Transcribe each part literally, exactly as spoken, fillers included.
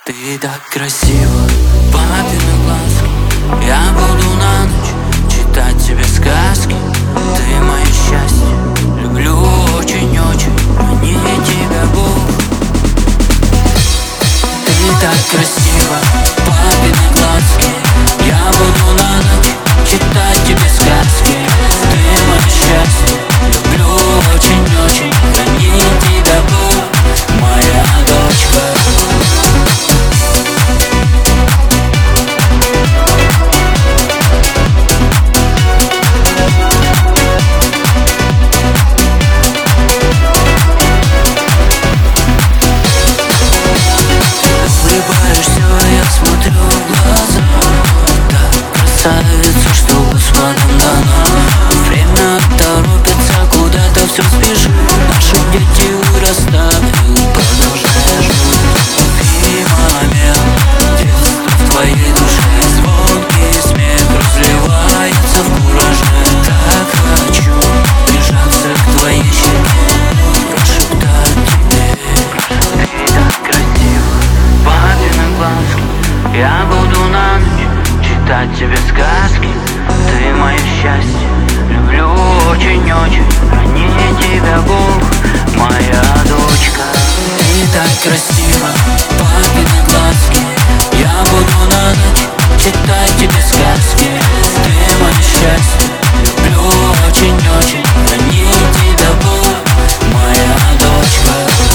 Ты так красива, папины глазки. Я буду на ночь читать тебе сказки. Ты мое счастье, люблю очень-очень. Храни тебя Бог. Ты так красива, папины глазки. Я буду на ночь читать тебе сказки. Ты мое счастье, люблю очень-очень. Храни тебя Бог, моя дочка. Красавица, что Господом дана. Время торопится, куда-то все спешит. Наши дети вырастают, продолжая жить. И момент детства в твоей душе. Звонкий смех разливается в кураже. Так хочу прижаться к твоей щеке, прошептать тебе. Ты так красива, папины глазки. Я буду на ночь читать тебе сказки. Ты мое счастье, люблю очень-очень. Храни тебя Бог, моя дочка. Ты так красива, папины глазки. Я буду на ночь читать тебе сказки. Ты мое счастье, люблю очень-очень. Храни тебя Бог, моя дочка.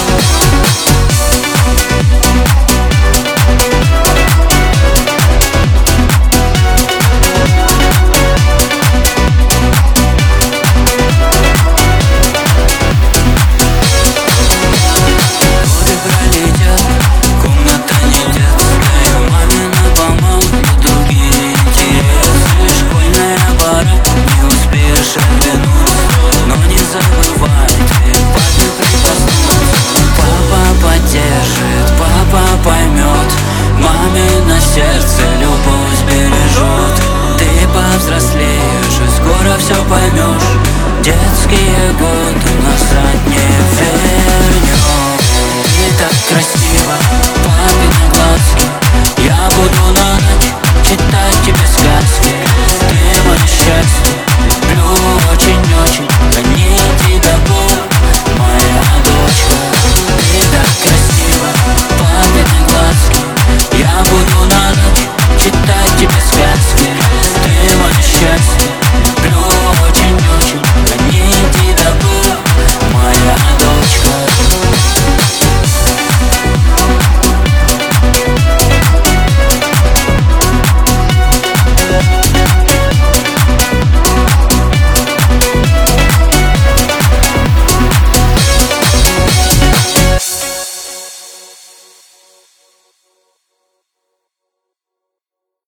Поймет, мамино сердце любовь сбережет. Ты повзрослеешь и скоро все поймешь. Детские годы назад не вернешь. Ты так красиво,